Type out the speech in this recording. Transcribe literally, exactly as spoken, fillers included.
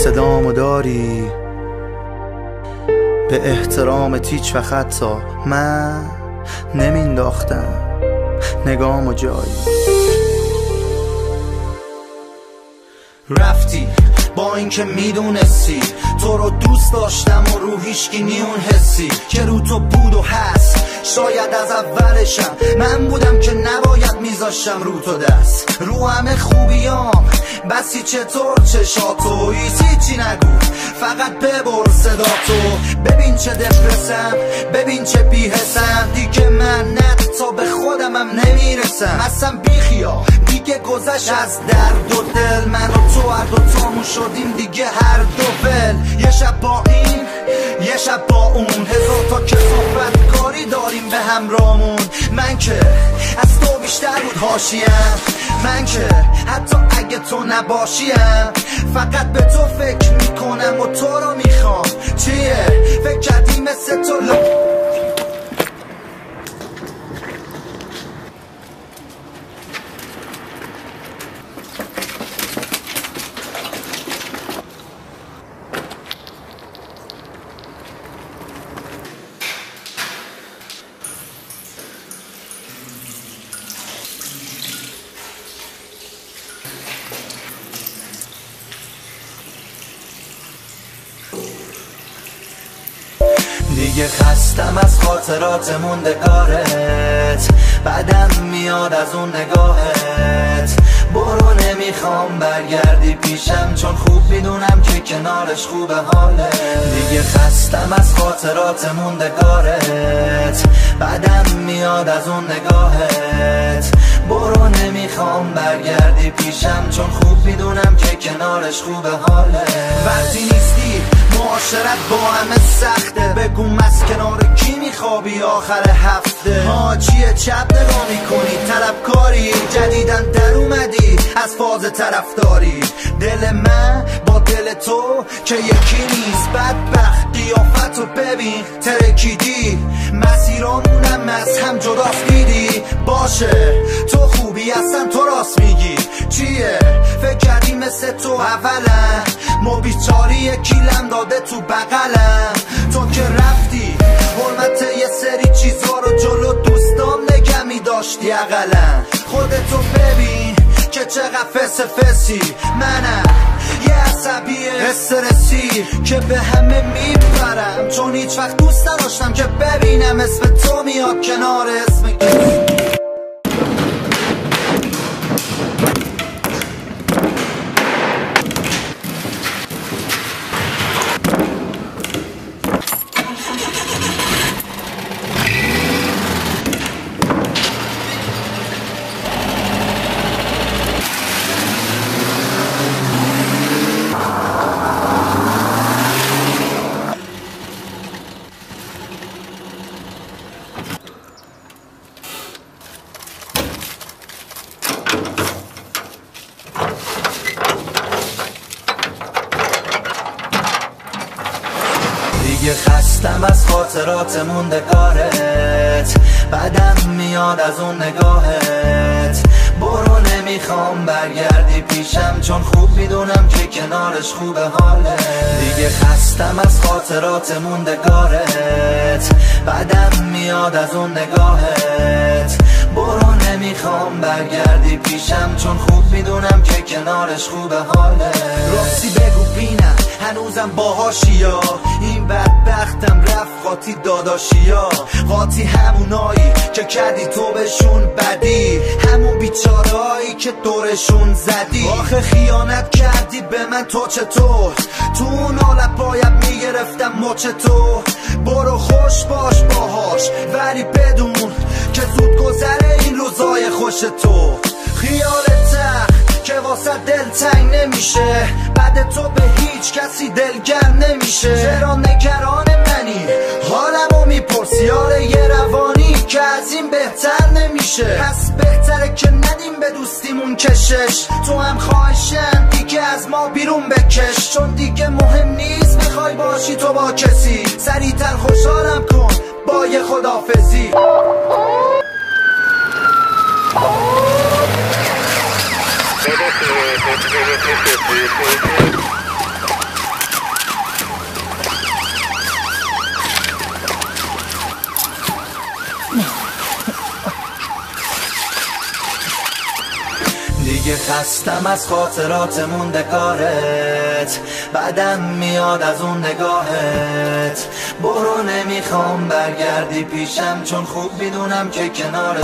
صدامو داری به احترامت هیچ وقت حتی من نمینداختم نگامو جایی. رفتی با اینکه میدونستی تو رو دوست داشتم و رو هیچکی نیون حسی که رو تو بود و هست. شاید از اولشم من بودم که نباید میذاشتم رو تو دست رو همه خوبیام بسی چطور چشاتو هیچی نگو فقط ببر صدا تو. ببین چه دپرسم ببین چه بیحسم دیگه من نه تا به خودمم نمیرسم اصلا بیخیا دیگه گذشت از درد و دل. من و تو هر دو تامون شدیم دیگه هر دو ول. یه شب با این یه شب با اون هزار تا کسافت کاری داریم به همرامون. من که از تو بیشتر بود حاشیم من که حتی اگه تو نباشیم فقط به تو فکر میکنم و تو رو میخوام. چیه فکر کردی مثل تو ل... دیگه خستم از خاطرات موندگارت بعدم میاد از اون نگاهت. برو نمیخوام برگردی پیشم چون خوب میدونم که کنارش خوبه حالت. دیگه خستم از خاطرات موندگارت بعدم میاد از اون نگاهت. برو نمیخوام برگردی پیشم چون خوب میدونم که کنارش خوبه حالت. وقتی نیستی معاشرت با همه سخته بگو از کنار کی میخوابی آخر هفته. ها چیه چپ نگاه میکنی طلبکاری جدیدن در اومدی از فاز طرفداری. دل من با دل تو که یکی نیست بدبخت قیافتو ببین ترکیدی مسیرامونم از هم جداست دیدی. باشه تو خوبی اصلا تو راست میگی چیه فکر کردی مثل تو اولا ما بیچاری یکیلم داده تو بغلم. تو که رفتی حرمت یه سری چیزها رو جلو دوستام نگه میداشتی اقلم. خودتو ببین که چقدر فس فسی منم یه عصبی استرسی که به همه میبرم چون هیچ وقت دوست نداشتم که ببینم اسم تو میاد کنار اسم کسی. دیگه خستم از خاطرات موندگارت بعدم میاد از اون نگاهت. برو نمیخوام برگردی پیشم چون خوب میدونم که کنارش خوبه حالت. دیگه خستم از خاطرات موندگارت بعدم میاد از اون نگاهت. برو نمیخوام برگردی پیشم چون خوب میدونم که کنارش خوبه حالت. راستی بگو بینم هنوزم باهاشیا این بدبختم رفت قاطی داداشیا. قاطی همونایی که کردی تو بهشون بدی همون بیچارهایی که دورشون زدی. آخه خیانت کردی به من تو چطور تو اون حالت باید میگرفتم مچ تو. برو خوش باش باهاش ولی بدون که زود گذره این روزای خوش تو. خیالت که واسه دل تنگ نمیشه بعد تو به هیچ کسی دلگر نمیشه. چرا نگران منی حالمو میپرسی آره یه روانی که از این بهتر نمیشه. پس بهتره که ندیم به دوستیمون کشش. تو هم خواهشم دیگه از ما بیرون بکش چون دیگه مهم نیست میخوای باشی تو با کسی. سریعتر خوشحالم کن با یه خدافزی. دیگه خستم از خاطرات موندگارت، بعدم میاد از اون نگاهت. برو نمیخوام برگردی پیشم، چون خوب میدونم که کنار